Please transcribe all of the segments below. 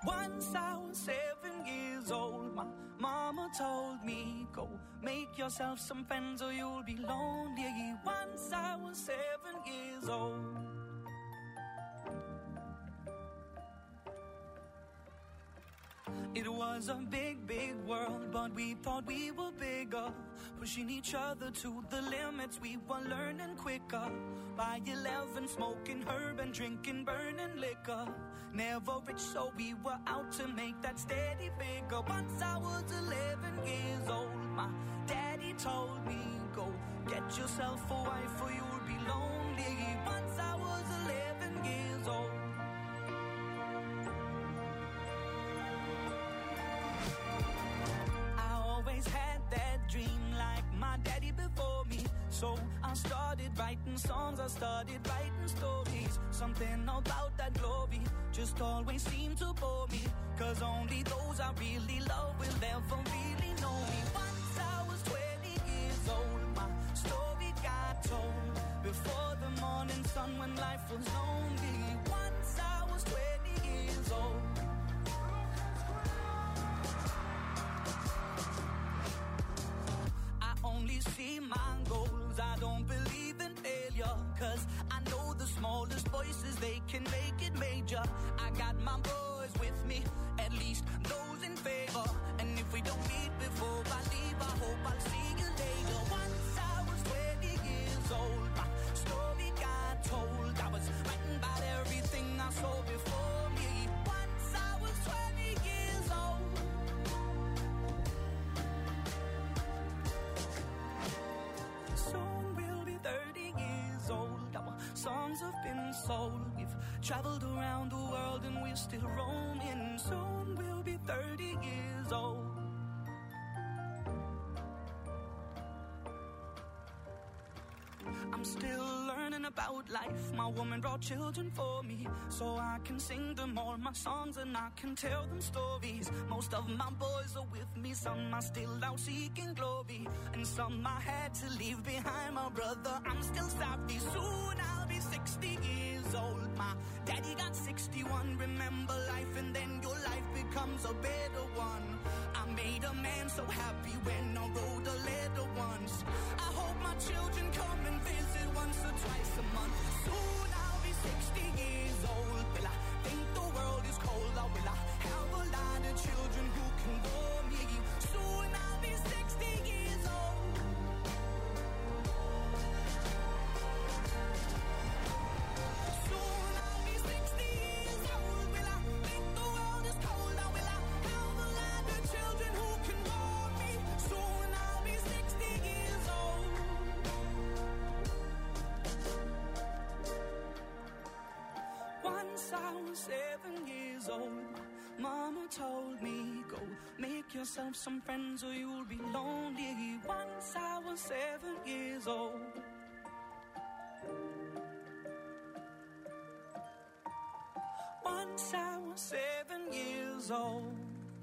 Once I was 7 years old, my mama told me, go make yourself some friends or you'll be lonely. Once I was 7 years old. It was a big, big world, but we thought we were bigger, pushing each other to the limits. We were learning quicker. By 11, smoking herb and drinking burning liquor. Never rich, so we were out to make that steady figure. Once I was 11 years old, my daddy told me, go get yourself a wife or you'll be lonely. Once I was 11 years old. Always had that dream like my daddy before me. So I started writing songs, I started writing stories. Something about that glory just always seemed to bore me. Cause only those I really love will ever really know me. Once I was 20 years old, my story got told. Before the morning sun when life was lonely. Once I was 20 years old. Only see my goals, I don't believe in failure. Cause I know the smallest voices, they can make it major. I got my boys with me, at least those in favor. And if we don't meet before I leave, I hope I'll see you later. Once I was 20 years old, my story got told. I was writing about everything I saw before me. Once I was 20 years old. Soon we'll be 30 years old. Our songs have been sold. We've traveled around the world and we're still roaming. Soon we'll be 30 years old. I'm still learning about life. My woman brought children for me, so I can sing them all my songs and I can tell them stories. Most of my boys are with me, some are still out seeking glory, and some I had to leave behind. My brother, I'm still sorry. Soon I'll be 60 years old. My daddy got 61. Remember life and then your life becomes a better one. I made a man so happy when I wrote a letter once. I hope my children come and visit once or twice a month. Soon I'll be 60 years old. Will I think the world is cold, or will I have a lot of children who can bore me? Soon I'll be 60 years old. Soon I'll be 60 years old. Will I think the world is cold, or will I have a lot of children who can bore me? Soon I'll be 60 years old. Once I was 7 years old, mama told me, go make yourself some friends or you'll be lonely. Once I was 7 years old. Once I was 7 years old.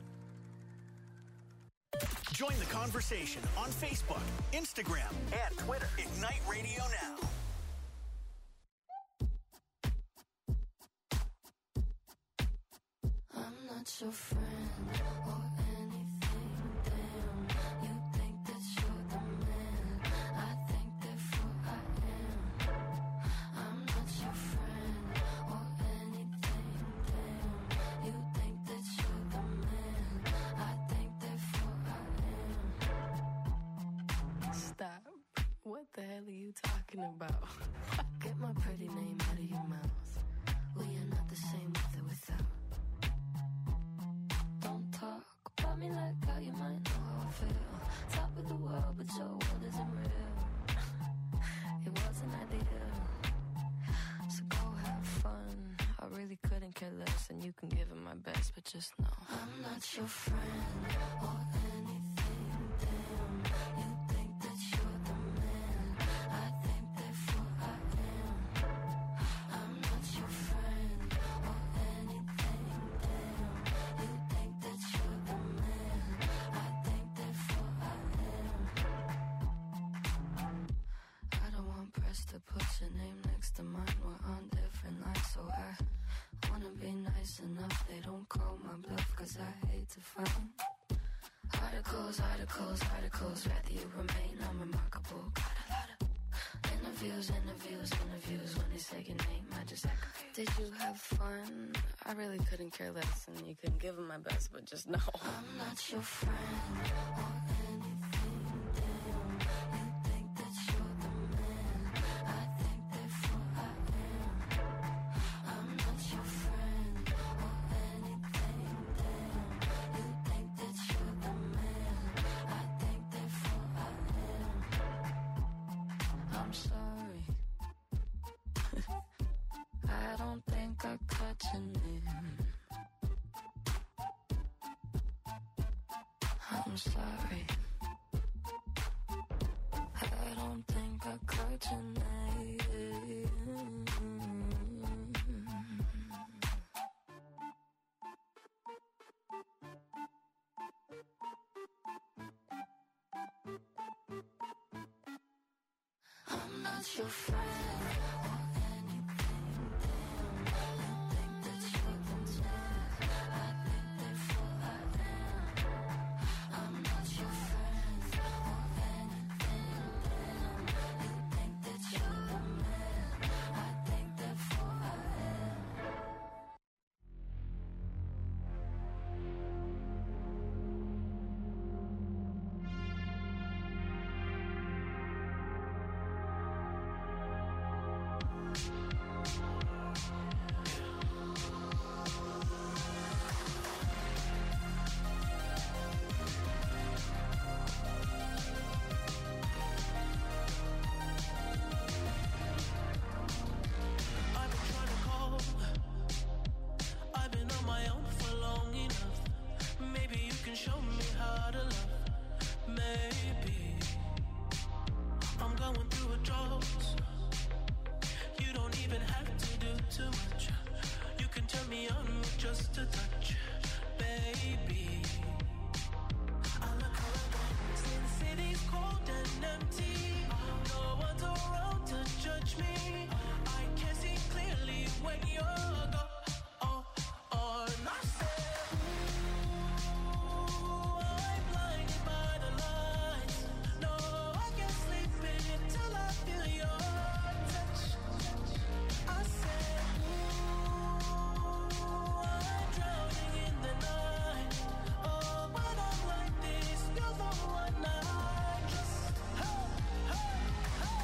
Join the conversation on Facebook, Instagram, and Twitter. Ignite Radio Now. I'm not your friend or anything, damn. You think that you're the man, I think therefore I am. I'm not your friend or anything, damn. You think that you're the man, I think therefore I am. Stop. What the hell are you talking about? Get my pretty name out of your mouth. We are not the same with or without. Talk about me like how you might know how I feel. Top of the world, but your world isn't real. It wasn't ideal. So go have fun. I really couldn't care less, and you can give it my best, but just know I'm not your friend or anything, damn. You think that you're the man, I think therefore I am. I'm not your friend or anything, damn. You think that you're the man, I think therefore I am. I don't want press to put your name next to mine. We're on different lines, so I wanna be nice enough. They don't call my articles, rather you remain unremarkable. Got a lot of interviews when they say your name, I just aggravate. Did you have fun? I really couldn't care less, and you couldn't give them my best, but just know I'm not your friend or anything, damn. You think that you're the man, I think therefore I am. I'm not your friend or anything, damn. You think that you're the man, I think therefore I am. I'm sorry. I don't think I cut your name. I'm sorry. I don't think I cut your name. I'm not your friend or anything, damn. You think that you're the man, I think therefore I am. I'm not your friend or anything, damn. You think that you're the man, I think therefore I am. I've been trying to call. I've been on my own for long enough. Maybe you can show me how to love. Maybe I'm going through a drought. You don't even have to do too much. You can turn me on with just a touch, baby. I look around, since city's cold and empty. No one's around to judge me. I can see clearly when you're gone. I said, ooh, I'm blinded by the lights. No, I can't sleep until I feel your touch. I said, ooh, I'm drowning in the night. Oh, when I'm like this, you're the one I trust. Hey, hey, hey.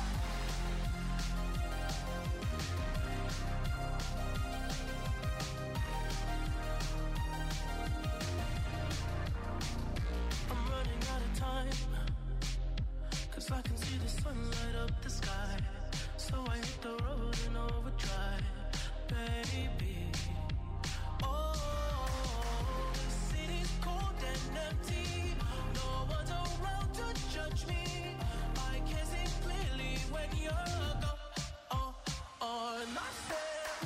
I'm running out of time, 'cause I can see the sun light up the sky. So I hit the road in overdrive, baby. Oh, the city's cold and empty. No one's around to judge me. I can see clearly when you're gone. And I said,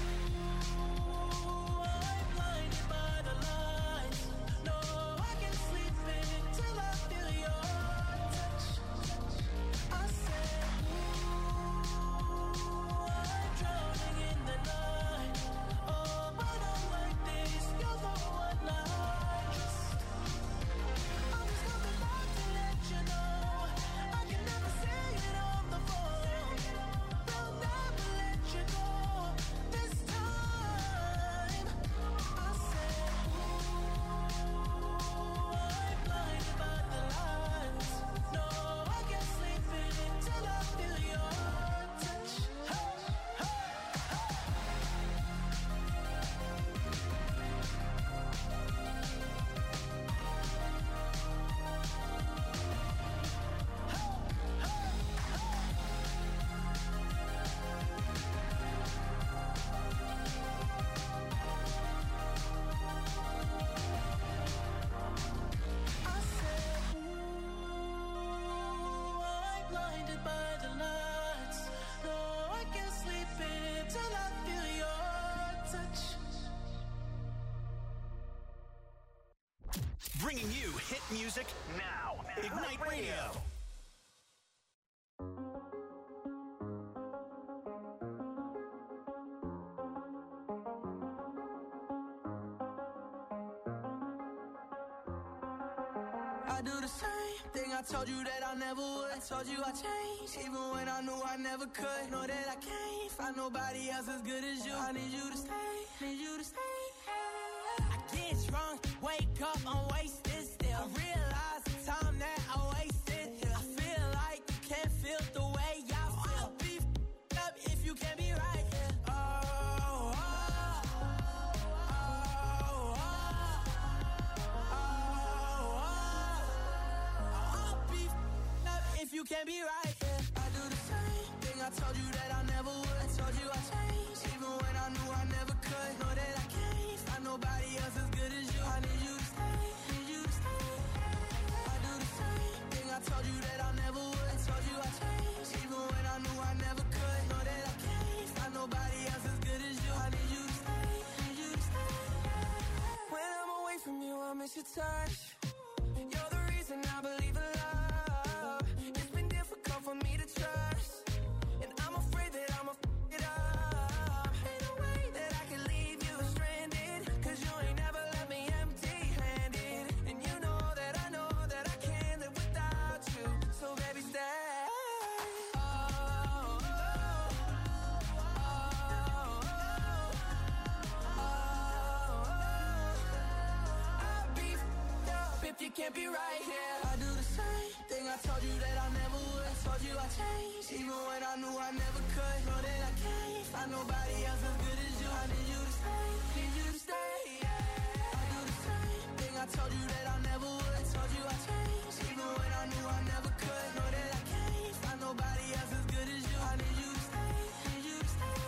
ooh, I'm blinded by the lights. No, I can't sleep until I feel your touch. I said, ooh, I'm drowning in the night. Oh, when I'm like this, you're the one I trust. I'm just coming back to let you know I can never say it on the phone. They'll never let you go this time. I said, ooh, I'm blinded by the lights. No, I can't sleep until I feel your touch. Hey, hey, I said, ooh, I'm blinded by the lights. No, I can't sleep until I feel your touch. Bringing you hit music now. Ignite Radio. I I do the same thing I told you that I never would. I told you I changed, even when I knew I never could. Know that I can't find nobody else as good as you. I need you to stay, need you to stay. I get drunk, wake up, I'm wasted still. I realize the time that I wasted here. I feel like you can't feel the way I feel. I'll be up if you can't be right here. If you can't be right, yeah. I do the same thing I told you that I never would. I told you I changed, even when I knew I never could. Know that I can't find nobody else as good as you. I need you to stay, need you to stay. I do the same thing I told you that I never would. I told you I changed, even when I knew I never could. Know that I can't find nobody else as good as you. I need you to stay, need you to stay. When I'm away from you, I miss your touch. You're the reason I believe in love. For me to trust, and I'm afraid that I'ma f it up. Ain't no way that I can leave you stranded, cause you ain't never left me empty-handed. And you know that I can't live without you. So baby, stay. I'll be f***ed up if you can't be right here. I do the same thing I told you that I never would. I told you I changed, even when I knew I never could. Know that I can't find nobody else as good as you. I need you to stay, need you to stay. I do the same thing I told you that I never would. I told you I changed, even when I knew I never could. Know that I can't find nobody else as good as you. I need you to stay, need you to stay.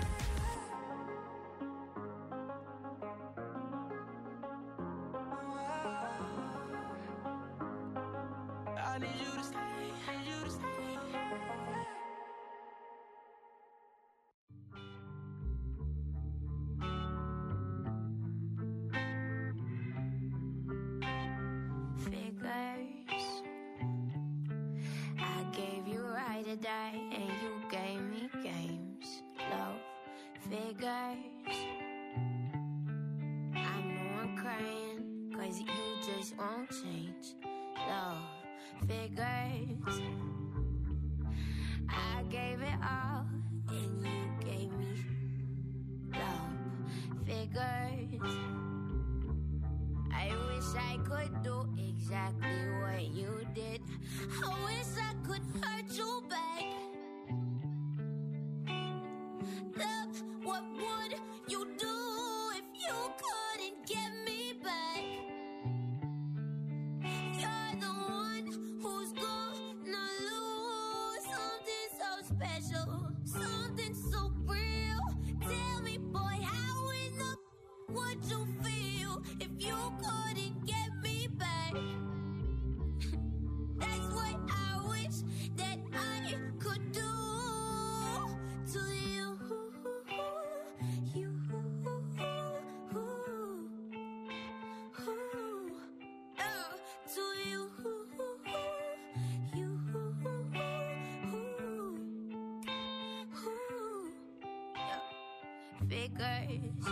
I need you to stay, need you to stay. Figures. I gave you right to die, and you gave me games. Love figures. I know I'm crying, cause you just won't change. Love figures. I gave it all, and you gave me love figures. I wish I could do exactly what you did. I wish I could hurt you back. Love, what would you do if you couldn't get me back? You're the one who's gonna lose something so special, something so real. Tell me, boy, how in the would you feel if you couldn't get me back? That's what I wish that I could do to you. To you. Figures.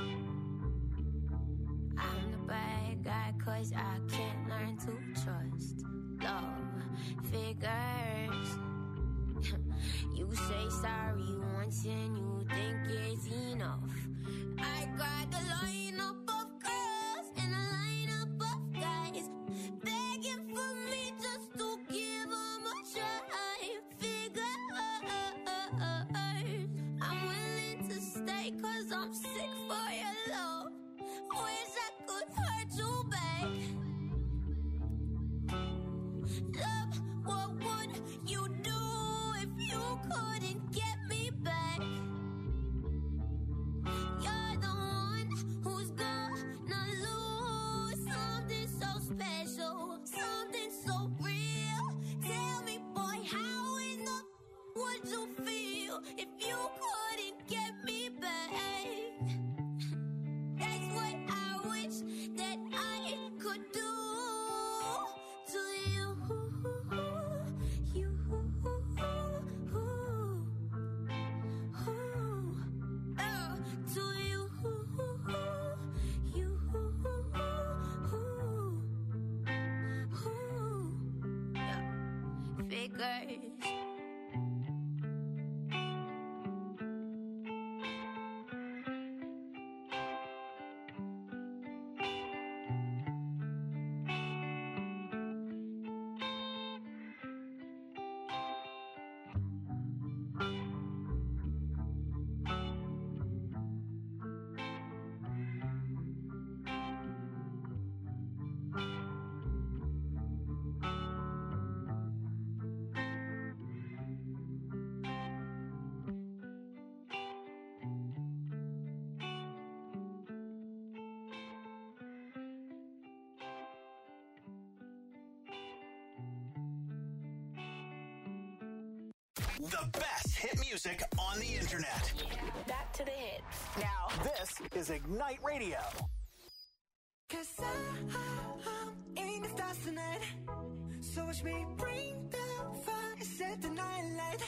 I'm the bad guy, cause I can't learn to trust. Love figures. You say sorry once and you think it's enough. I got the lineup of girls and a lineup of guys begging for me just to give them a try. Figures. I'm willing to stay cause I'm sick for your love. Wish I could hurt you back. Love, what would you do if you couldn't get me back? You're the one who's gonna lose something so special, something so real. Tell me, boy, how in the would you feel if you couldn't get me back? That's what I wish that I could do to you. To you. figures. The best hit music on the internet. Back to the hits. Now, this is Ignite Radio. 'Cause I'm in the stars tonight. So watch me bring the fire, set the night light.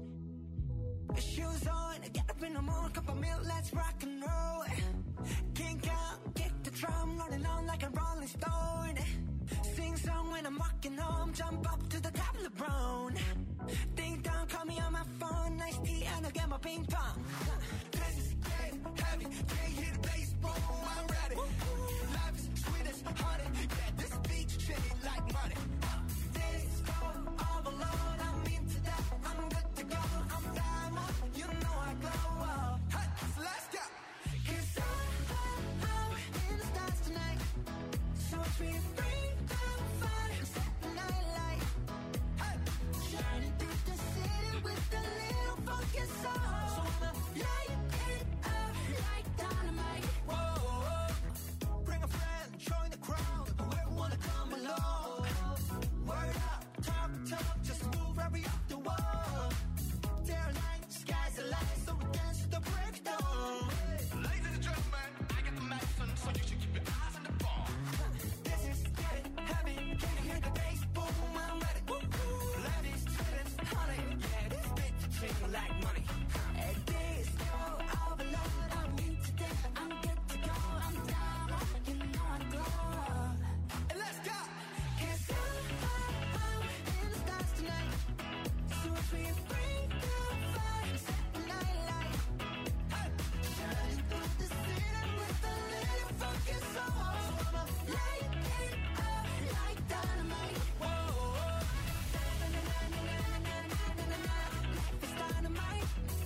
Shoes on, get up in the morning, cup of milk, let's rock and roll. Kink out, kick the drum, rolling on like a rolling stone. Sing song when I'm walking home, jump up to the top of the brown. Ding dong, call me on my phone, nice tea and I'll get my ping pong. This is getting heavy, can't hear the bass, boom, I'm ready. Life is sweet as honey, yeah, this beach chain like money. This go overload, I'm into that, I'm good to go, I'm diamond, you know I glow. Hey, so let's go. 'Cause I'm in the stars tonight, so watch me bring the fire, set the night light. Hey, shining through the city with a little funky soul. So I'ma light it up like dynamite. Whoa, bring a friend, join the crowd, whoever wanna come along. Word up, talk, just move right up the wall. Day or night, sky's the light, so we dance to the breakdown. Ladies and gentlemen, I got the medicine, so you should keep your eyes on the ball. This is getting heavy, can you hear the bass? Boom, I'm ready. Ladies, students, honey, yeah, this beat chain like money. And this go overload, I'm into that, I'm good to go, I'm down, you know I glow. And let's go. 'Cause I'm in the stars tonight, so watch me bring the fire, set the night light. Hey, shining through the city with a little funky soul. So I'ma light it up like dynamite. Whoa, life is dynamite.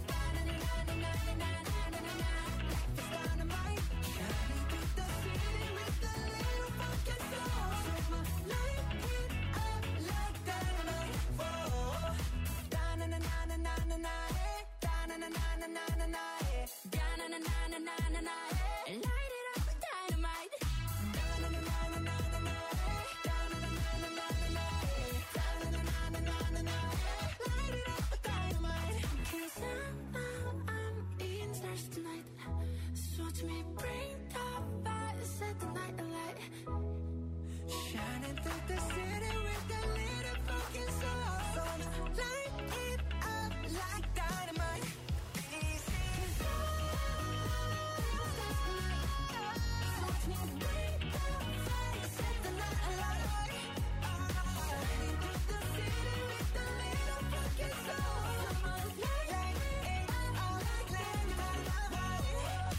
Life is dynamite. Shining through the city with a little funky soul. So I'ma light it up like dynamite. Whoa, da-na-na-na-na-na-na, da-na-na-na-na-na-na, da-na-na-na-na-na-na, light it up with dynamite. Da-na-na-na-na-na-na, da-na-na-na-na-na-na, da-na-na-na-na-na-na, light it up with dynamite. 'Cause I'm in stars tonight, so watch me bring the fire, set the night alight. Shining through the city with a little fucking soul. So I'ma light it up like dynamite. Easy. 'Cause so watch me bring the fire, set the night alight. Shining through the city with a little fucking soul. So I'ma light it up like dynamite.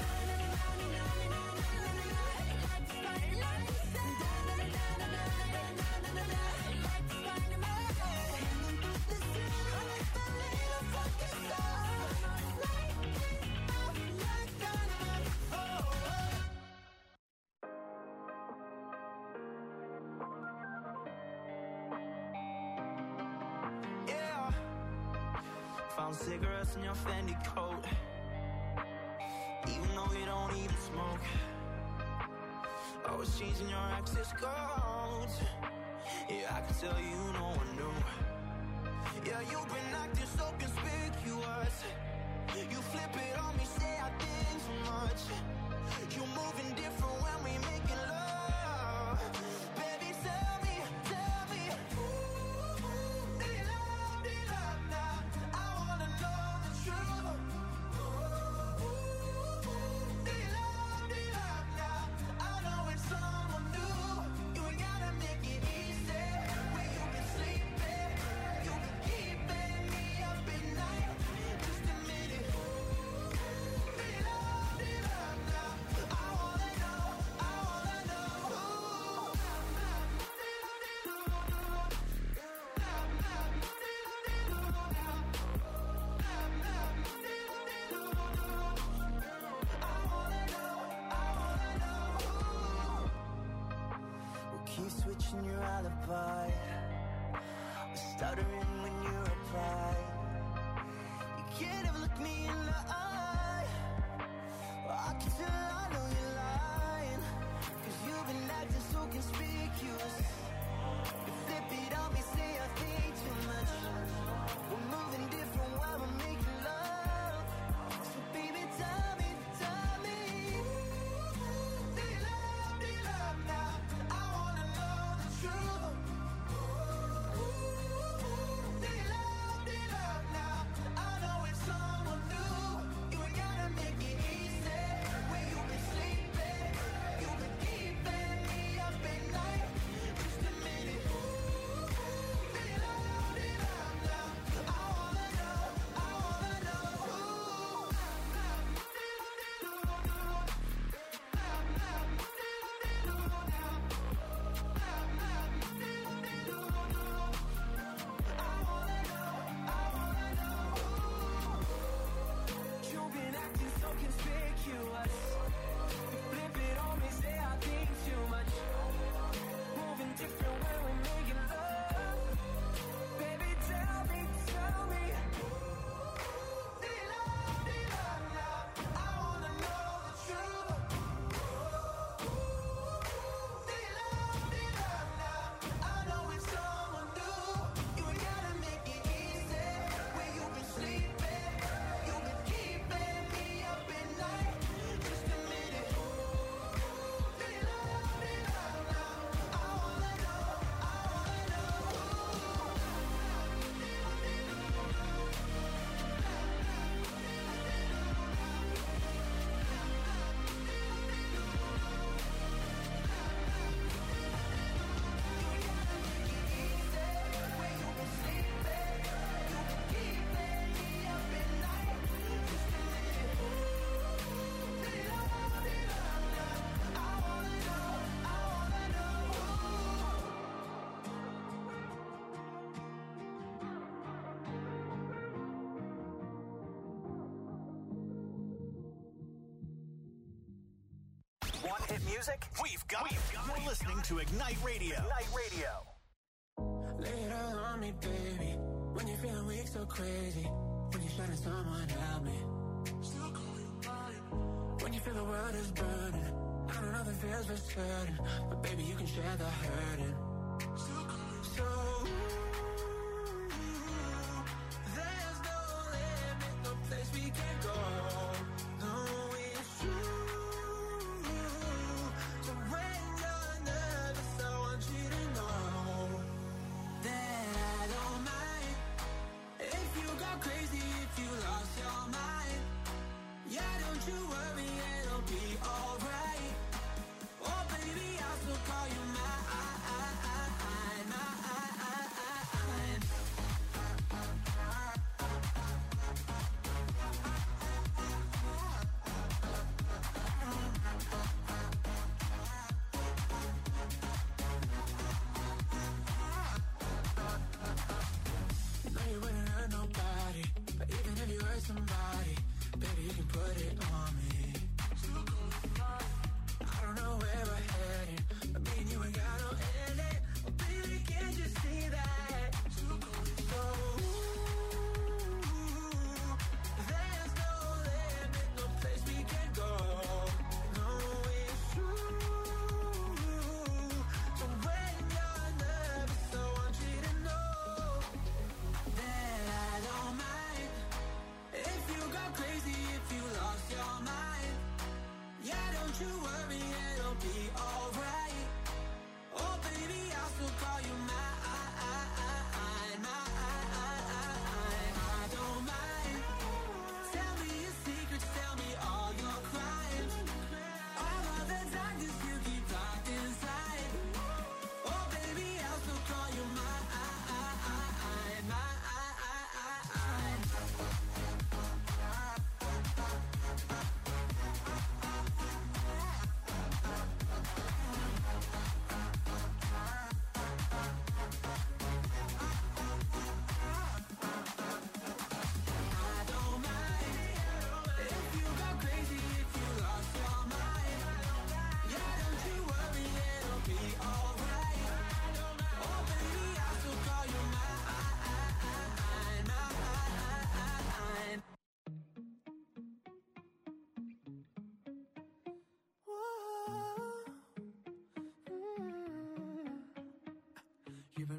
Yeah, found cigarettes in your Fendi coat, even though you don't even smoke. I was changing your access codes. Yeah, I can tell you no one knew. Yeah, you've been acting so conspicuous. You flip it on me, say I think too much. You moving different when we making love. Baby, tell me, ooh, they love now. I wanna know the truth. Ooh, they love now. I know it's someone new. You ain't gotta make it easy. Where you can sleep it. you switching your alibi. Stuttering when you reply. You can't ever look me in the eye. I can tell I know you're lying, 'cause you've been acting so conspicuous. You flip it on me, say I think too much. We're moving different while we're making love. So baby, tell me, do you love now? I wanna know the truth. Do you love now? I know it's someone new. You ain't gotta make it easy. Where you been sleeping? You've been keeping me up at night. Just a minute. Do you love now? I wanna know. You've been acting so conspicuous. You flip it on me, say I think too much. Moving different when we're making love. Baby, tell me. Do you love now? I wanna know the truth. Do you love now? I know it's someone new. You ain't gotta make it easy. Where you been sleeping? You've been keeping me up at night. Just a minute. Do you love now? I wanna know. Where you been sleeping? You've been keeping me up at night. Just a minute. Do you love now? I wanna know. Want hit music? We've got it. You're listening to Ignite Radio. Lay it all on me, baby. When you're feeling weak, so crazy. When you're shutting someone, help me. Still call you mine. When you feel the world is burning. I don't know the feels for certain, but baby, you can share the hurting. Still call you so. There's no limit, no place we can go. No, it's true. So when you're nervous, I want you to know that I don't mind if you go crazy, if you lost your mind. Yeah, don't you worry, it'll be alright. Oh baby, I'll still call you mine. You know you wouldn't hurt nobody, but even if you hurt somebody, baby, you can put it on me. I don't know where we're heading, but me and you ain't got no ending. Oh baby, can't you see that? So there's no limit, no place we can go. No, it's true. So when you're nervous, I want you to know that I don't mind if you go crazy, if you lost your mind.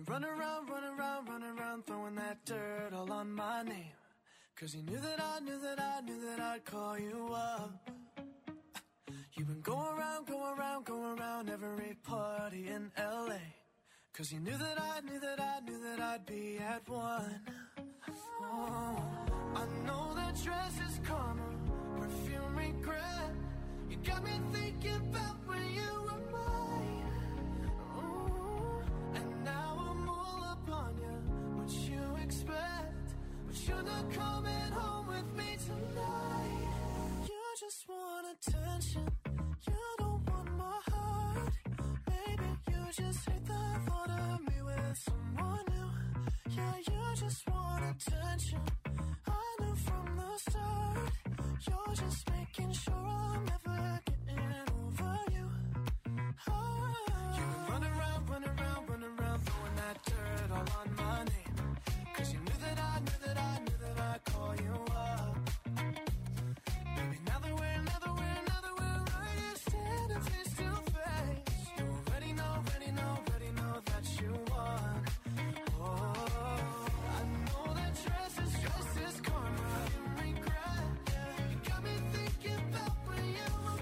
run around, throwing that dirt all on my name. Cause you knew that I'd call you up. You've been going around every party in LA. Cause you knew that I'd be at one. Oh, I know that dress is karma, perfume regret. You got me thinking about when you were mine. Oh, and now I'm all up on you. What you expect? But you're not coming home with me tonight. You just want attention. You don't want my heart. Maybe you just hate the thought of me with someone new. Yeah, you just want attention. I knew from the start. You're just making sure I'm never getting over you. Oh, you run around, throwing that dirt all on my name. Cause you knew that I'd call you up. Baby, now that we're right here standing face to face, you already know that you won. Oh, I know that dress is karma, regret. You got me thinking about when you were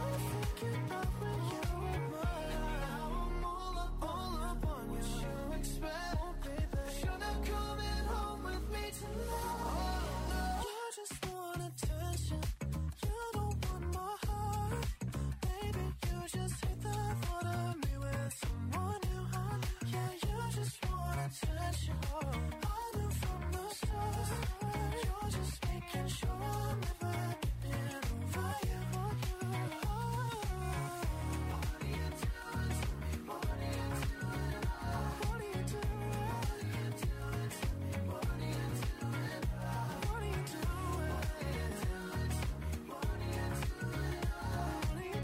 mine. Now I'm all up on what you expect. Oh, baby, you're not coming home with me tonight. You just want attention. You don't want my heart. Baby, you just hate the thought of me with someone new. Yeah, you just want attention. I knew from the start. You're just making sure I'm never getting over you. What are you doing to me? What are you doing? What are you doing? What are you doing? What are you doing? What are you doing? What are you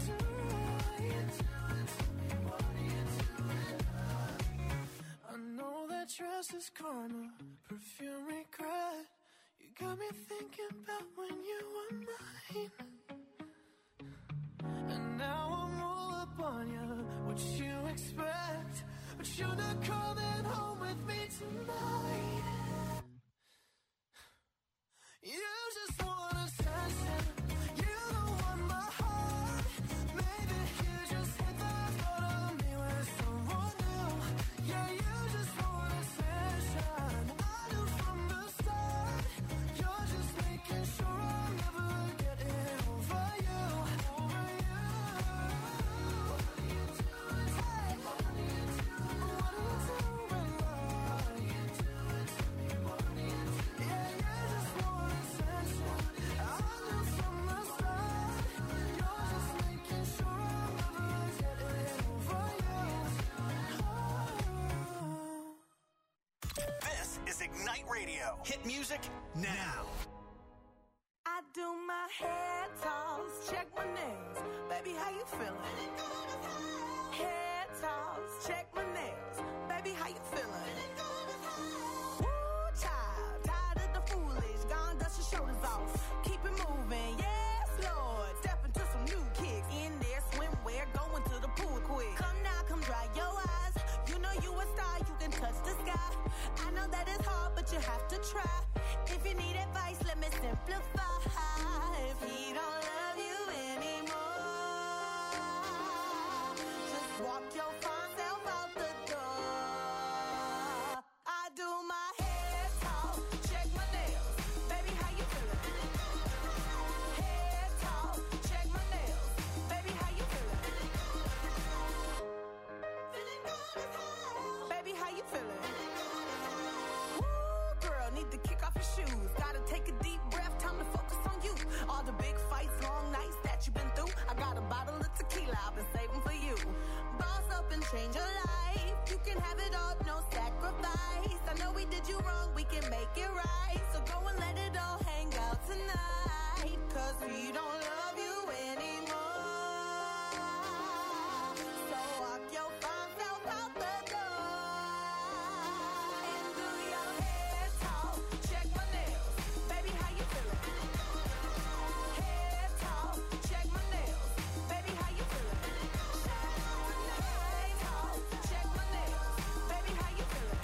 doing? I know that dress is karma, perfume regret. You got me thinking about when you were mine. And now I'm all up on you. What you expect? But you're not coming home with me tonight. You just want attention. You don't want my heart. Maybe you just hate the thought of me with someone new. Yeah, you just want attention. I knew from the start. You're just making sure I'm never getting over you. Over you. What are you doing? Hey, what are you doing? What are you doing? What are you doing to me? What are you doing? Yeah, you just want attention. I knew from the start. You're just making sure I'm never getting over you. This is Ignite Radio. Hit music now. I do my hair toss, check my nails. Baby, how you feeling? Hair toss, check my nails. Baby, how you feeling? Woo, child, tired of the foolish. Gone, dust your shoulders off. Keep it moving, yes, Lord. Step into some new kicks. In there, swimwear, going to the pool quick. Come now, come dry your eyes. You know you a star, you can touch the sky. I know that it's hard, but you have to try. If you need advice, let me simplify. If he don't love you anymore, just walk your fine self out the door. I do my hair talk, check my nails. Baby, how you feeling? Hair talk, check my nails. Baby, how you feeling? Feeling good as hell. Baby, how you feeling? Woo, girl, need to kick off your shoes. Gotta take a deep breath, time to focus on you. All the big fights, long nights that you've been through. I got a bottle of tequila I've been saving for you. Boss up and change your life. You can have it all, no sacrifice. I know we did you wrong, we can make it right. So go and let it all hang out tonight. Cause we don't love you anymore. So walk your fine self out the door. And do your hair talk, check my nails. Baby, how you feeling? Hair talk, check my nails. Baby, how you feeling? Hair talk, check my nails. Baby, how you feeling?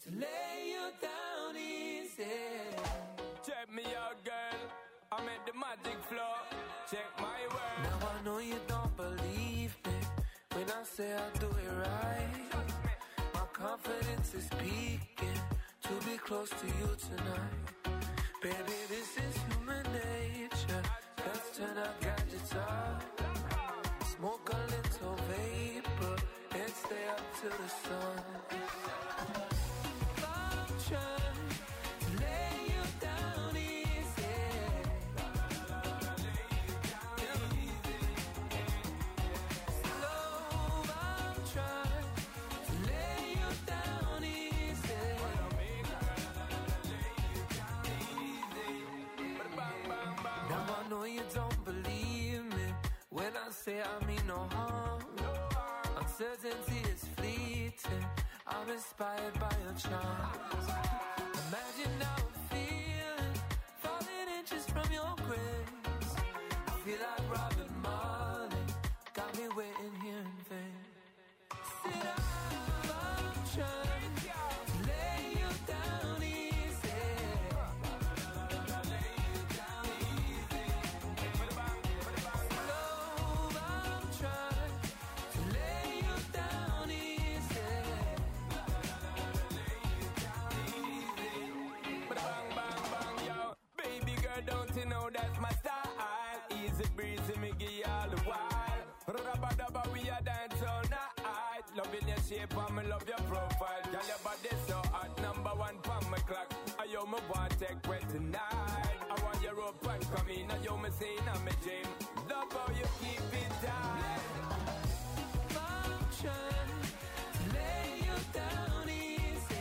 to lay you down easy. Check me out, girl. I'm at the magic floor. Check my word. Now I know you don't believe me when I say I do it right. My confidence is speaking to be close to you tonight. Baby, this is human nature. Let's turn our gadgets off. Smoke a little vapor and stay up till the sun. I'm trying to lay you down easy. Slow, I'm trying to lay you down easy. Now I know you don't believe me when I say I mean no harm. Uncertainty is fleeting. I'm inspired by your charms. Imagine how I'm feeling, falling inches from your grace. I feel like Robin Marley, got me waiting here in vain. Sit up, I'm trying to lay you down easy. Slow, I'm trying to lay you down easy. Bang, bang, bang, yo. Baby girl, don't you know that's my style? Easy breezy, me give you all the while. Rubba-dubba, we a dance all night. Loving your shape and me love your profile. Girl, your body so hot, number one from my clock. I yo me want take breath tonight. I want your rope and come in. I yo me say in my dream. Love how you keep it tight. I'm trying to lay you down easy.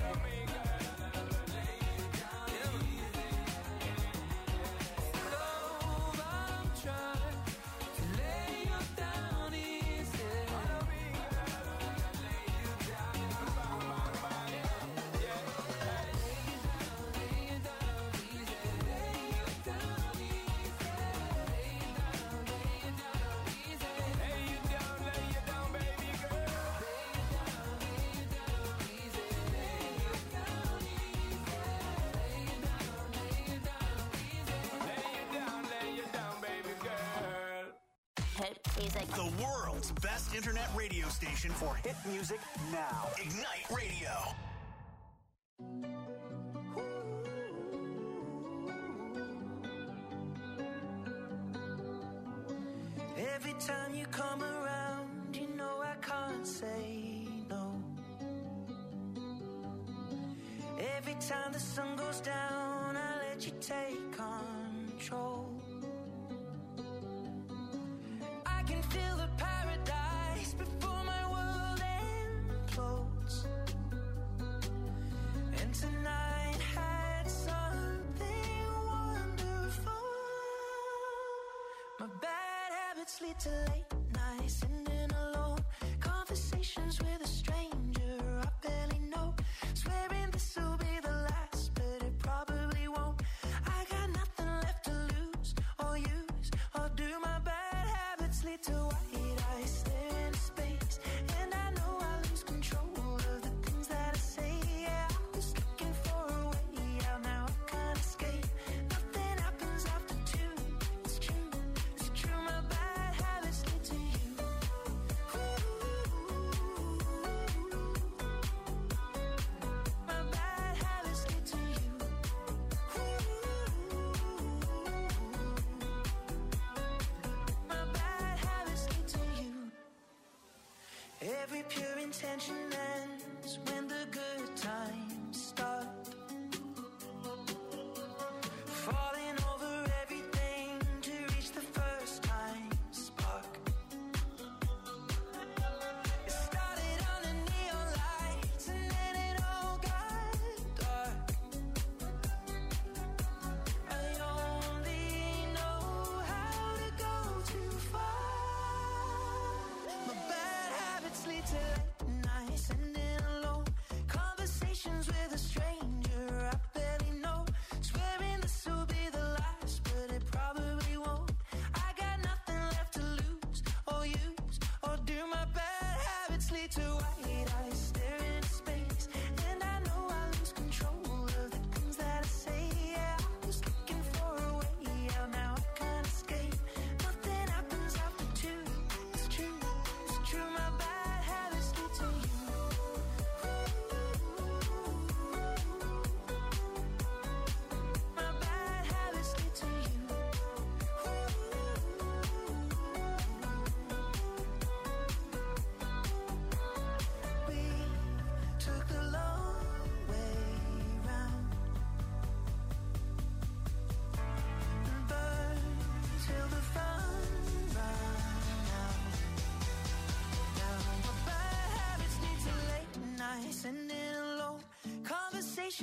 Slow, I'm trying to lay you down easy. Lay you down, baby girl. Lay you down, baby girl. Hit music. The world's best internet radio station for hit music now. Ignite Radio. Every time you come around, you know I can't say no. Every time the sun goes down, I let you take control. I can feel the paradise before my world implodes. And tonight had something wonderful. My bad habits lead to late nights, sitting alone. Conversations with a stranger I barely know. Swearing this will be the last, but it probably won't. I got nothing left to lose or use or do. My bad habits lead to white eyes staring into space, and I know I lose control of the things that I say. Yeah, I was looking for a way out, now I can't escape. Nothing happens after two. It's true, it's true. My bad habits lead to you. My bad habits lead to you. My bad habits lead to you. Every pure intention ends when the good times start. Falling over everything to reach the first time spark. It started under neon lights and then it all got dark. I only know how to go too far. My bad habits lead to late nights, sitting alone. Conversations with a stranger I barely know. Swearing this will be the last, but it probably won't. I got nothing left to lose or use or do. My bad habits lead to white eyes staring into space, and I know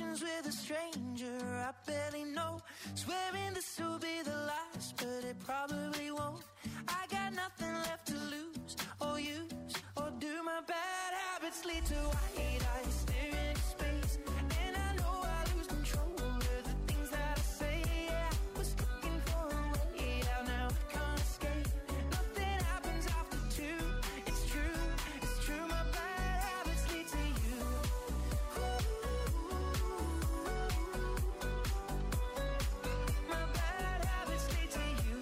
emotions with a stranger I barely know. Swearing this will be the last, but it probably won't. I got nothing left to lose or use, or do my bad habits lead to white eyes staring into space? And I know I lose control of the things that I say. Yeah, I was looking for a way out, now I can't escape. Nothing happens after two. It's true, my bad habits lead to you. My bad habits lead to you.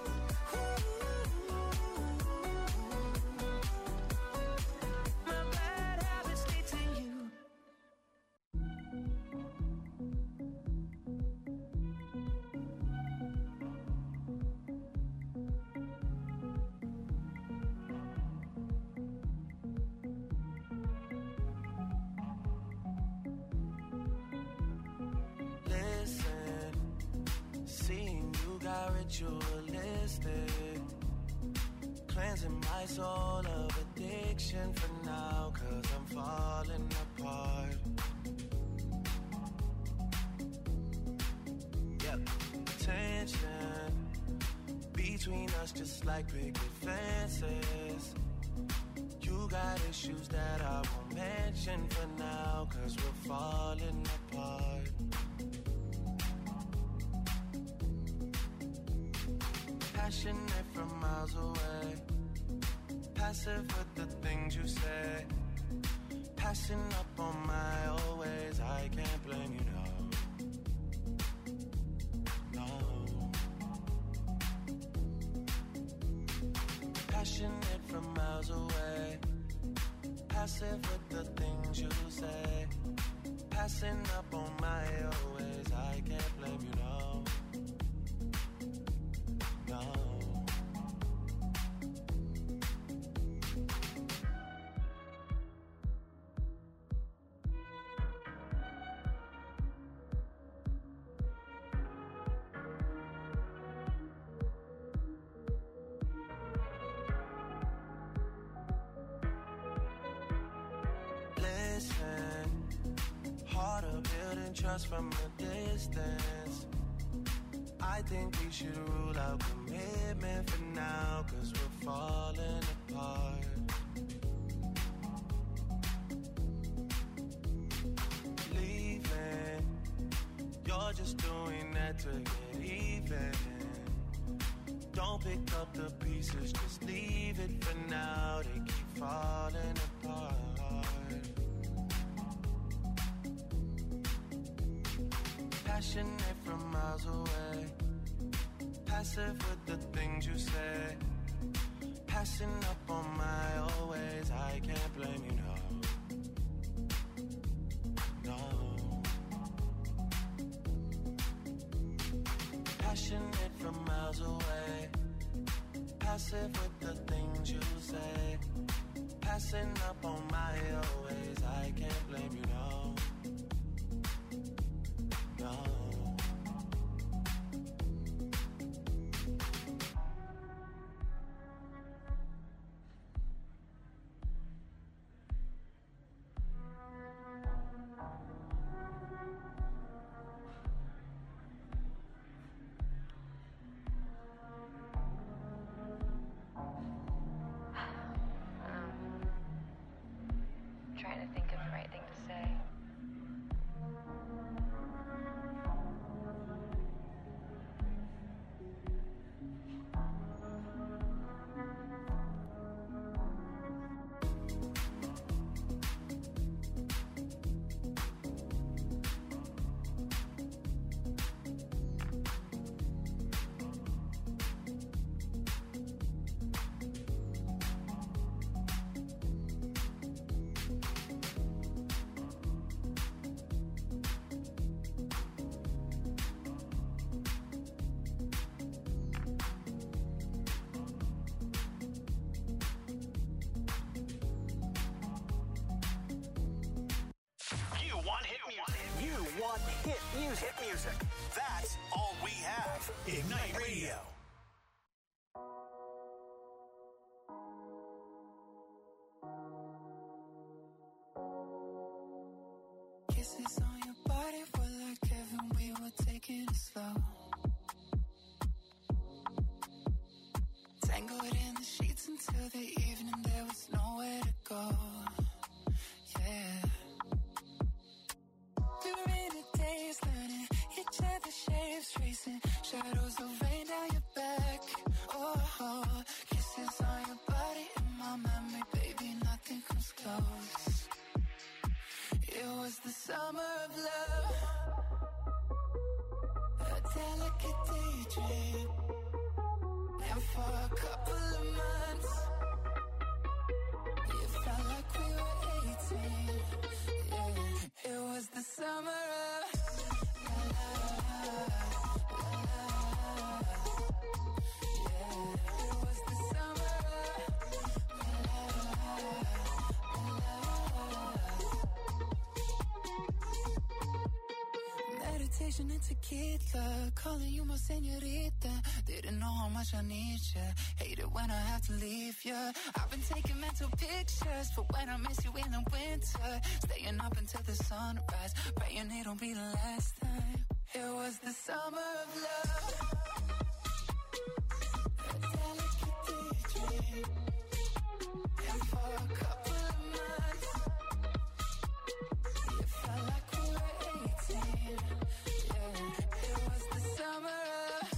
My bad habits lead to you. Listen, seeing you got ritualistic, cleansing my soul of addiction for now, 'cause I'm falling apart. Yep, tension between us just like picket fences. You got issues that I won't mention for now, 'cause we're falling apart. Passionate from miles away, passive with the things you say, passing up on my old ways. I can't blame you, no. Passionate from miles away, passive with the things you say, passing up on my old ways. I can't blame you, no. Listen, harder building trust from a distance. I think we should rule out commitment for now, 'cause we're falling apart. Leaving, you're just doing that to get even. Don't pick up the pieces, just leave it for now. They keep falling apart. Passionate from miles away, passive with the things you say, passing up on my old ways. I can't blame you, no. Passionate from miles away, passive with the things you say, passing up on my old ways. I can't blame you, no. Trying to think of the right thing to say. Hit music. That's all we have. Ignite Radio. Kisses on your body. until the evening, there was nowhere to go. Yeah. Through rainy days, learning each other's shapes, tracing shadows of rain down your back. Oh, kisses on your body and my memory, baby, nothing comes close. It was the summer of love, a delicate daydream. And for a couple of months, it felt like we were 18. Yeah, it was the summer of love. Yeah, it was the summer of love. Meditation and tequila, calling you my señorita. Didn't know how much I need ya. Hate it when I have to leave ya. I've been taking mental pictures for when I miss you in the winter. Staying up until the sunrise, praying it'll be the last time. It was the summer of love, a delicate daydream. And for a couple of months, it felt like we were 18. Yeah, it was the summer of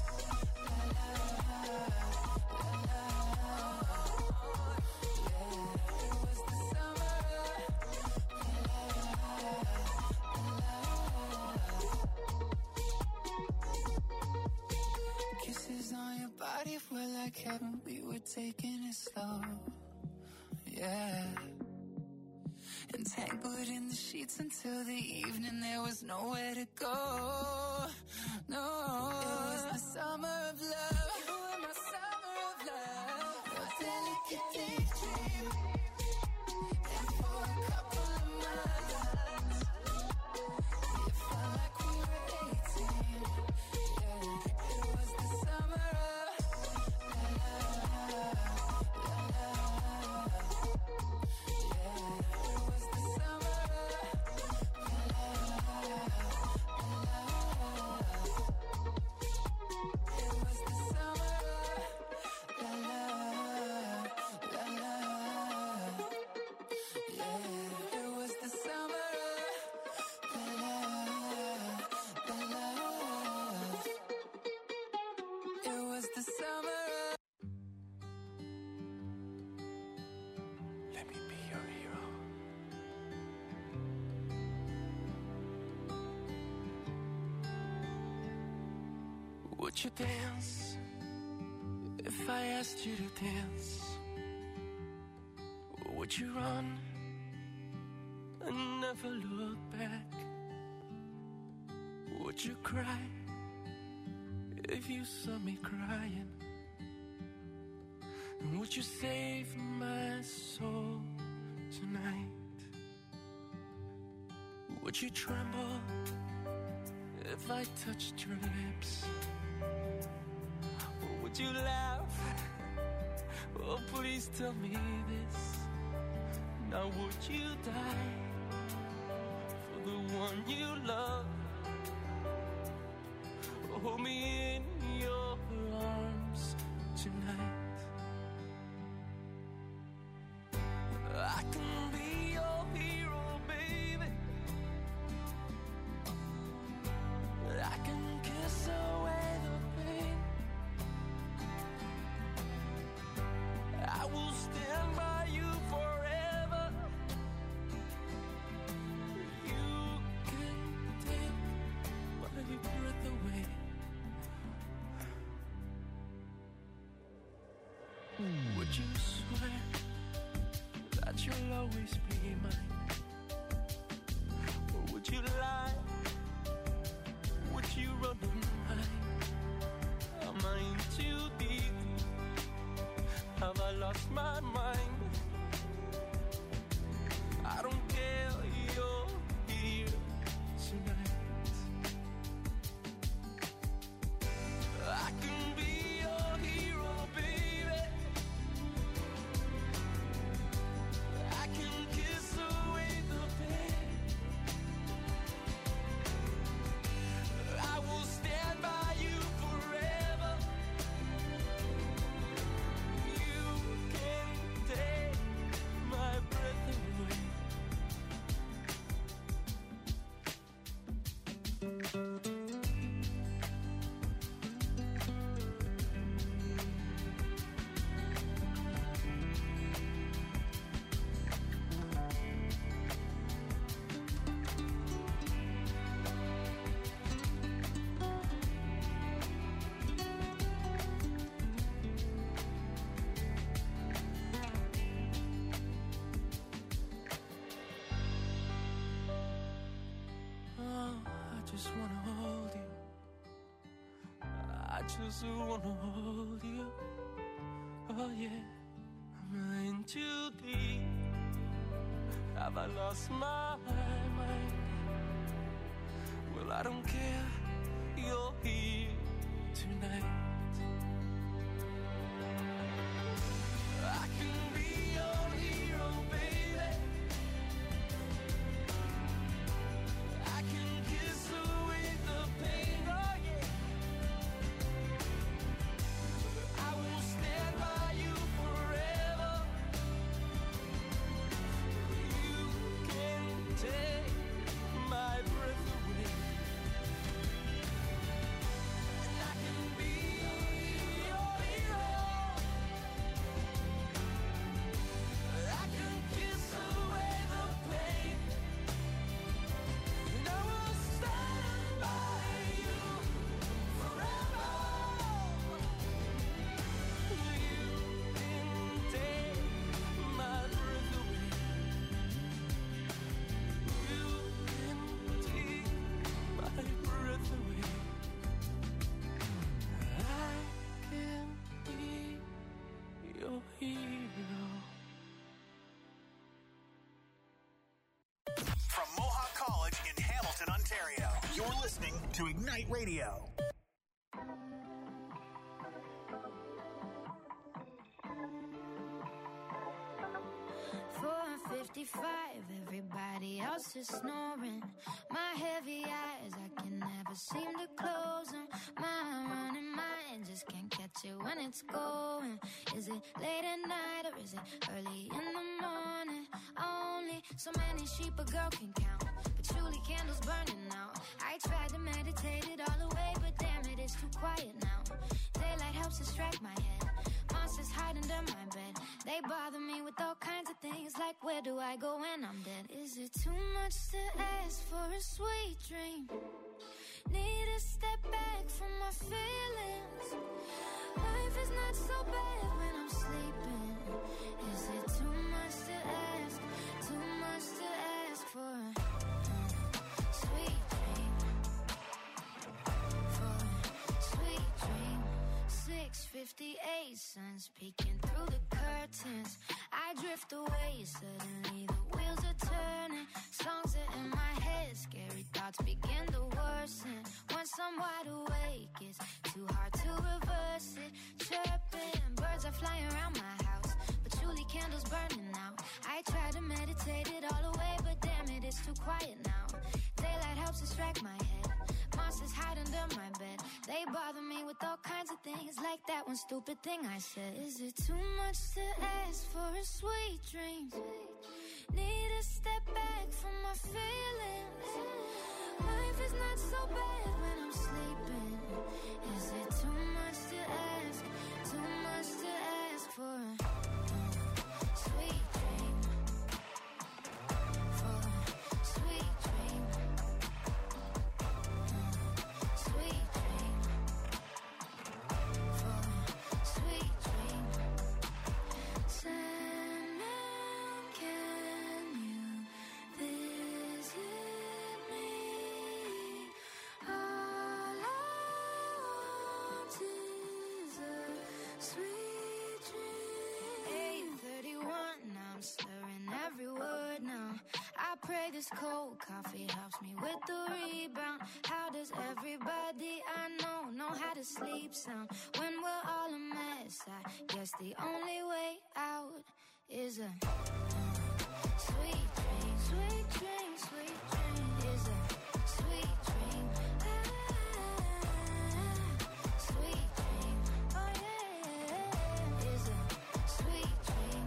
kisses on your body were like heaven, we were taking it slow. Yeah. Entangled in the sheets until the evening, there was nowhere to go. No, it was the summer of love. You were my summer of love, a delicate daydream. And for a couple of months, it felt like we were 18. Yeah, it was the summer of love. Would you dance if I asked you to dance? Or would you run and never look back? Would you cry if you saw me crying? And would you save my soul tonight? Would you tremble if I touched your lips? Or would you laugh? Oh, please tell me this. Now would you die for the one you love? Hold me in your arms tonight. I can be your hero, baby. I can kiss away the pain. I will stand by you forever. You can take my breath away. Would you swear that you'll always be mine? Or would you lie? Would you run a mine? Am I in too deep? Have I lost my mind? I don't care, you're here tonight. I can be your hero, baby. I can kiss away the pain. I will stand by you forever. You can just wanna hold you. Oh yeah, I'm in too deep. Have I lost my mind? Well, I don't care, you're here tonight. I can be your hero, baby. I can kiss away the pain, oh yeah. I will stand by you forever. You can take my breath away, and I can be your hero. I can kiss away the pain, and I will stand by you forever. You can take my breath away. You can take my breath away. I can be your hero. From Mohawk College in Hamilton, Ontario, you're listening to Ignite Radio. 4:55, everybody else is snoring. My heavy eyes, I can never seem to close them. My running mind just can't catch it when it's going. Is it late at night or is it early in the morning? Only so many sheep a girl can count, patchouli candles burning out. I tried to meditate it all away, but damn it, it's too quiet now. Daylight helps distract my head. Monsters hide under my bed. They bother me with all kinds of things, like where do I go when I'm dead? Is it too much to ask for a sweet dream? Need to step back from my feelings. Life is not so bad when I'm sleeping. Is it too much to ask? Too much to ask for a sweet dream? For a sweet dream. 6:58, sun's peeking through the curtains. I drift away, suddenly the wheels are turning. Songs are in my head, scary thoughts begin to worsen. Once I'm wide awake, it's too hard to reverse it. Chirping, birds are flying around my house, patchouli candles burning out. I try to meditate it all away, but damn it, it's too quiet now. Daylight helps distract my head. Monsters hide under my bed. They bother me with all kinds of things, like that one stupid thing I said. Is it too much to ask for a sweet dream? Need to step back from my feelings. Life is not so bad when I'm sleeping. Is it too much to ask? Too much to ask for a sweet dream? For a sweet dream. Sweet dream. For a sweet dream. Sandman, can you visit me? All I want is a sweet dream. 8:31, now I'm slurring every word now. I pray this cold coffee helps me with the rebound. How does everybody I know how to sleep sound? When we're all a mess, I guess the only way out is a sweet dream. Sweet dream, sweet dream. Is a sweet dream. Sweet dream. Oh yeah. Is a sweet dream.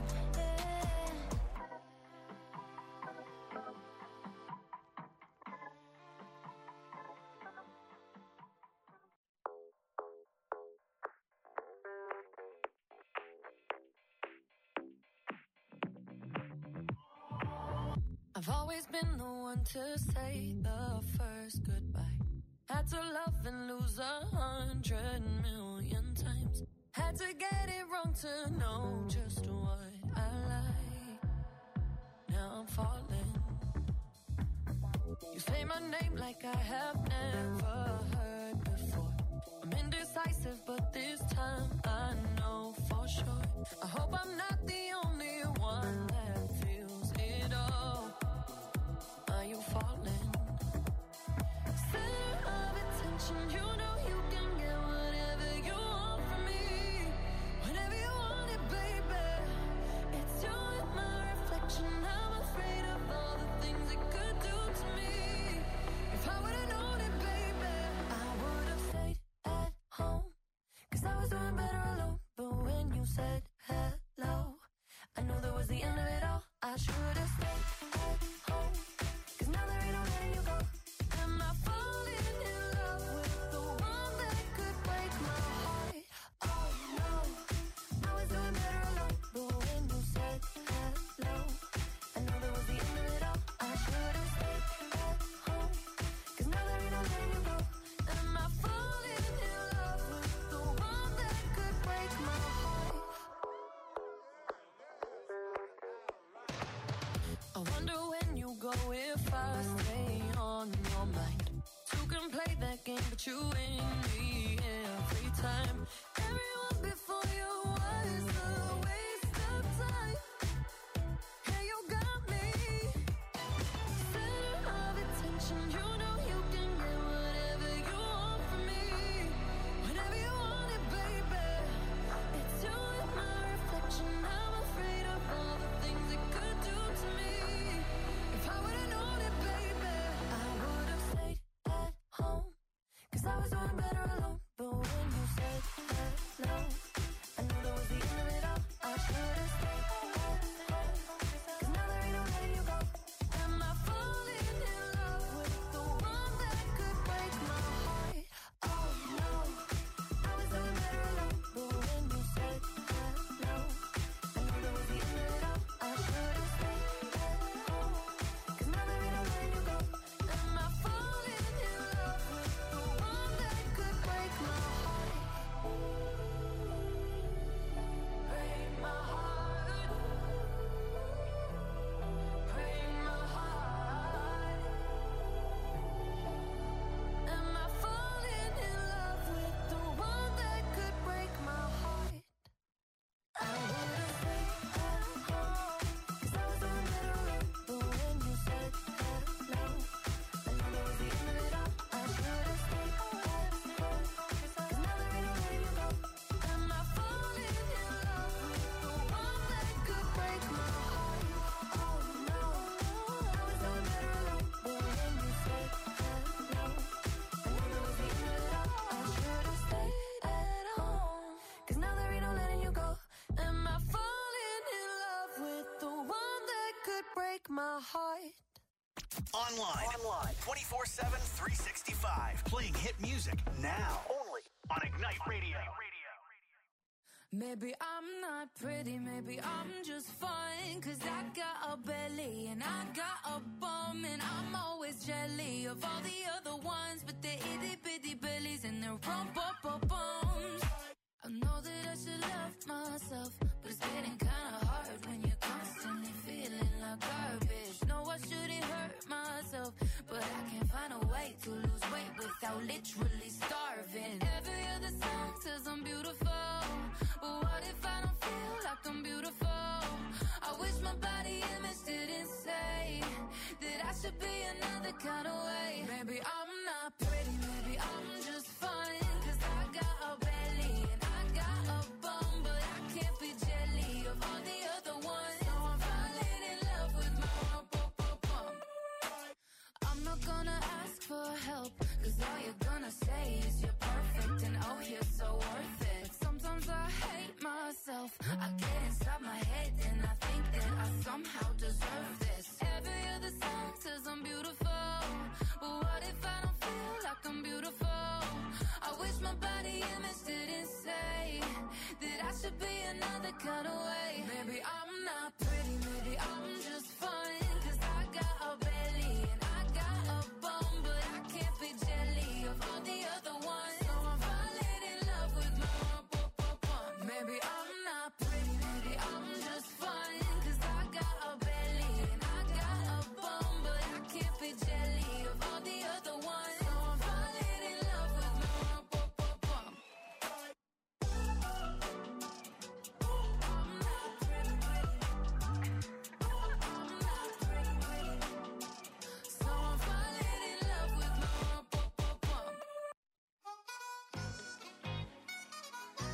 I've always been the one to say the first goodbye. Had to love and lose 100 million times. Had to get it wrong to know just what I like. Now I'm falling. You say my name like I have never heard before. I'm I'm indecisive, but this time I know for sure. I hope I'm not the only one that feels it all. Are you falling? Center of attention, you know you can get whatever you want from me. Whenever you want it, baby. It's you and my reflection. I'm afraid of all the things it could do to me. If I would've known it, baby, I would've stayed at home. 'Cause I was doing better alone. But when you said hello, I knew that was the end of it all. I should've stayed at home. 'Cause now there ain't no letting you go. Am I falling in love with the one that could break my heart? Oh no, I was doing better alone. But when you said hello, I knew that was the end of it all. I should've stayed at home. 'Cause now there ain't no letting you go. Am I falling in love with the one that could break my heart? I wonder when you go if I stay on your mind. Two can play that game, but you and me every time. Everyone before you was a waste of time. Hey, you got me. Center of attention, you know you can get whatever you want from me. Whenever you want it, baby. It's you and my reflection. I'm afraid of all the things it could do to me. If I would've known it, baby, I would've stayed at home. 'Cause I was doing better alone. But when you said hello, I knew that was the end of it all. I should've stayed at home. 'Cause now there ain't no letting you go. Am I falling in love with the one that could break my heart? Oh no, I was doing better alone. But when you said hello, I knew that was the end of it all. I should've stayed at home. 'Cause now there ain't no letting you go. Am I falling in love with the one that could break my heart? Break my heart. Break my heart. Am I falling in love with the one that could break my heart? I would've stayed at home. 'Cause I was doing better alone. But when you said hello, I knew that was the end of it all. I should've stayed at home. 'Cause now there ain't no letting you go. Am I falling in love with the one that could break my heart? Oh no, I was doing better alone. But when you said hello, I knew that was the end of it all. I should've stayed at home. 'Cause now there ain't no letting you go. Am I falling in love with the one that could break my heart? Online. 24/7, 365. Playing hit music now. Only on Ignite Radio. Maybe I'm not pretty, maybe I'm just fine. 'Cause I got a belly and I got a bum. And I'm always jelly of all the other ones. But they're itty bitty bellies and they're rump-up-bums. I know that I should love myself, but it's getting kinda hard when you're constantly feeling like garbage. No, I shouldn't hurt myself, but I can't find a way to lose weight without literally starving. Every other song says I'm beautiful, but what if I don't feel like I'm beautiful? I wish my body image didn't say that I should be another kind of way. Maybe I'm not pretty, maybe I'm just fine. 'Cause I got a belly and I got a bum, but I can't be jelly of all the other ones. So I'm falling in love with my bum. I'm not gonna ask for help, 'cause all you're gonna say is you're perfect and oh, you're so worth it. But sometimes I hate myself. I get inside my head and I think that I somehow deserve this. Every other song says I'm beautiful, but what if I don't feel like I'm beautiful? I wish my body image didn't say that I should be another kind of way. Maybe I'm